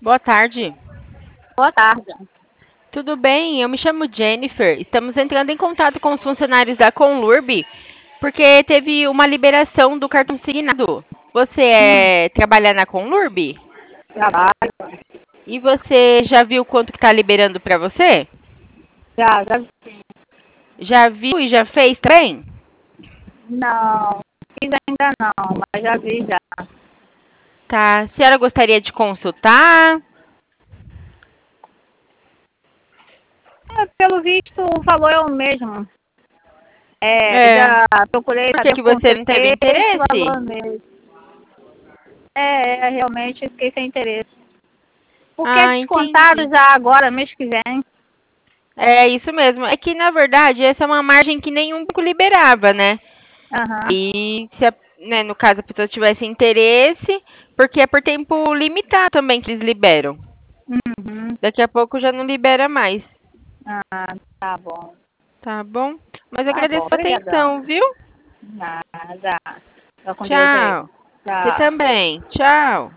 Boa tarde. Boa tarde. Tudo bem? Eu me chamo Jennifer. Estamos entrando em contato com os funcionários da Conlurb porque teve uma liberação do cartão consignado. Você trabalha na Conlurb? Trabalho. E você já viu quanto que está liberando para você? Já vi. Já viu e já fez também? Não, fiz ainda não, mas já vi já. Tá. A senhora gostaria de consultar? Pelo visto, o valor é o mesmo. É. Já procurei Por que saber que com você não teve certeza, esse valor é interesse? o mesmo. Realmente fiquei sem interesse. Porque é Ah, descontado entendi. já agora, mês que vem. É isso mesmo. É que, na verdade, essa é uma margem que nenhum banco liberava, né? Aham. E se, né, no caso, a pessoa tivesse interesse, porque é por tempo limitado também que eles liberam. Uhum. Daqui a pouco já não libera mais, Ah, tá bom. tá bom? Mas Tá bom, agradeço a obrigadão. atenção, viu? Nada. Fica com Deus aí. Tchau. Você Tchau. também. Tchau.